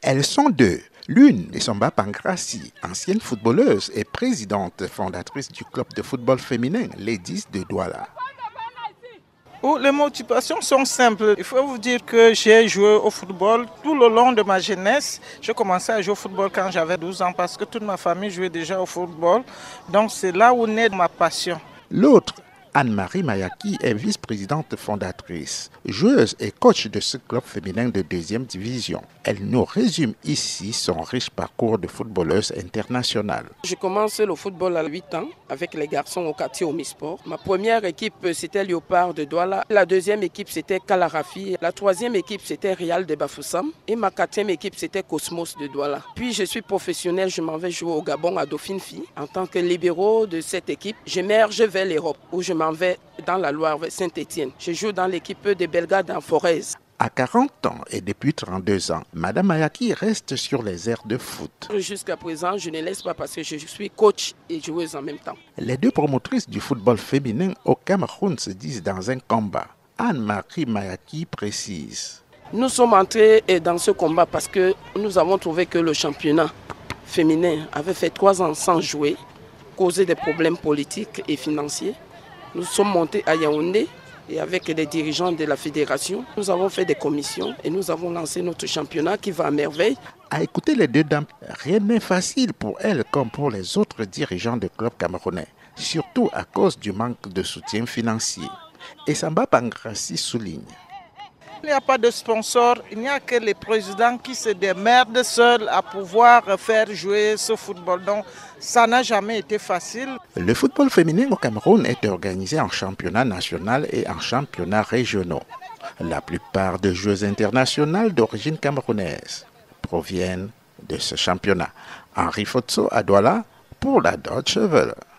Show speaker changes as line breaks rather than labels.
Elles sont deux. L'une est Samba Pangrassi, ancienne footballeuse et présidente fondatrice du club de football féminin Ladies de Douala.
Les motivations sont simples. Il faut vous dire que j'ai joué au football tout le long de ma jeunesse. J'ai commencé à jouer au football quand j'avais 12 ans parce que toute ma famille jouait déjà au football. Donc c'est là où naît ma passion.
L'autre, Anne-Marie Mayaki, est vice-présidente fondatrice, joueuse et coach de ce club féminin de 2e division. Elle nous résume ici son riche parcours de footballeuse internationale.
J'ai commencé le football à 8 ans avec les garçons au quartier Omisport. Ma première équipe, c'était Léopard de Douala. La deuxième équipe, c'était Kalarafi. La troisième équipe, c'était Real de Bafoussam. Et ma quatrième équipe, c'était Cosmos de Douala. Puis je suis professionnel, je m'en vais jouer au Gabon à Dauphine Fi. En tant que libéraux de cette équipe, j'émerge vers l'Europe où je m'en vais dans la Loire, vers Saint-Étienne. Je joue dans l'équipe des Belgades en Forez.
À 40 ans et depuis 32 ans, Madame Mayaki reste sur les aires de foot.
Jusqu'à présent, je ne laisse pas parce que je suis coach et joueuse en même temps.
Les deux promotrices du football féminin au Cameroun se disent dans un combat. Anne-Marie Mayaki précise.
Nous sommes entrés dans ce combat parce que nous avons trouvé que le championnat féminin avait fait 3 ans sans jouer, causé des problèmes politiques et financiers. Nous sommes montés à Yaoundé et avec les dirigeants de la fédération, nous avons fait des commissions et nous avons lancé notre championnat qui va à merveille.
À écouter les deux dames, rien n'est facile pour elles comme pour les autres dirigeants de clubs camerounais, surtout à cause du manque de soutien financier. Et Samba Pangrassi souligne.
Il n'y a pas de sponsor, il n'y a que les présidents qui se démerdent seuls à pouvoir faire jouer ce football. Donc ça n'a jamais été facile.
Le football féminin au Cameroun est organisé en championnat national et en championnats régionaux. La plupart des joueuses internationales d'origine camerounaise proviennent de ce championnat. Henri Fotso à Douala pour la Deutsche Welle.